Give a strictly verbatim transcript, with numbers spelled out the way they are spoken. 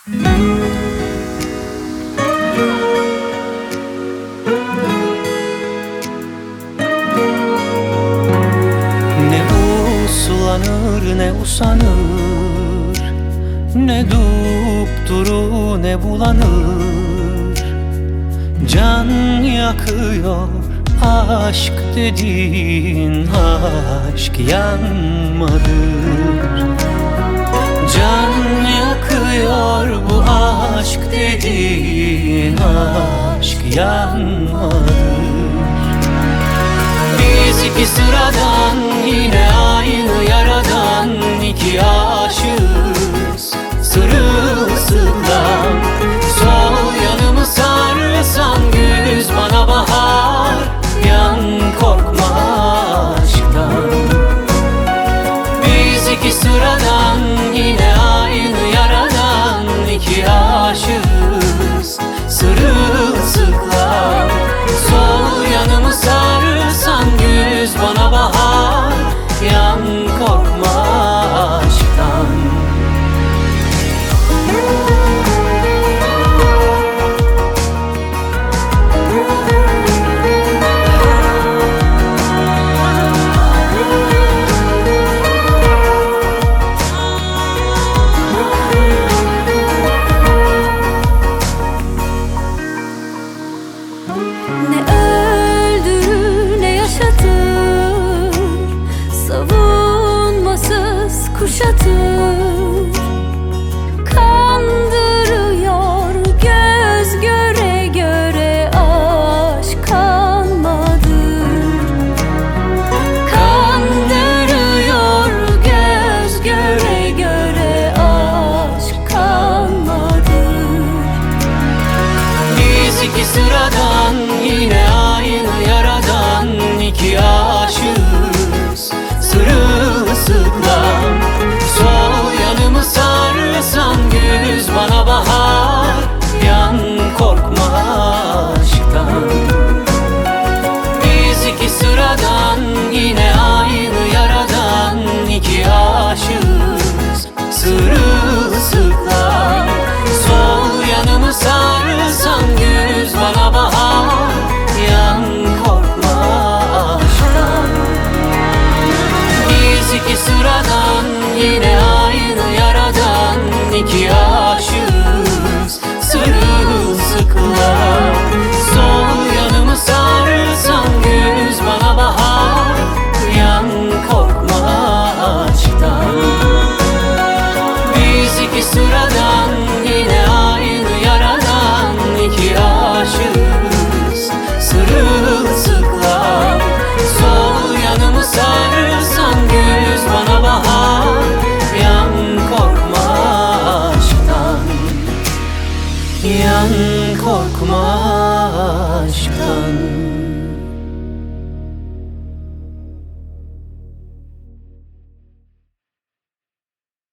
Ne uslanır ne usanır, ne dupduru ne bulanır. Can yakıyor aşk dediğin, aşk yanmadır. Can yakıyor bu aşk dediğin, aşk yanmadır. Biz iki sıradan, yine aynı yaradan iki aşığız sırılsıklam. Sol yanımı sarsan güz bana bahar, yan korkma aşktan. Biz iki sıradan, yine aynı yaradan iki aşığız sırılsıklam. Sol yanımı sarsan güz bana bahar, yan korkma aşktan. Ne öldürür ne yaşatır, savunmasız kuşatır. Kandırıyor göz göre göre, aşk kanmadır. Kandırıyor göz göre göre, aşk kanmadır. Biz iki sıradan, yine aynı yaradan iki aşığız sırılsıklam. Sol yanımı sarsan güz bana bahar, yan korkma aşktan. Biz iki sıradan, yine aynı yaradan iki aşığız sırılsıklam. Sol yanımı sarsan güz bana bahar, yan korkma aşktan. Biz iki sıradan, yine aynı yaradan iki aşığız sırılsıklam. Sol yanımı sarsan güz bana bahar, yan korkma aşktan. Biz iki sıradan, yine aynı yaradan iki aşığız sırılsıklam. Sol yanımı sarsan güz bana bahar, yan korkma aşktan. Yan korkma aşktan.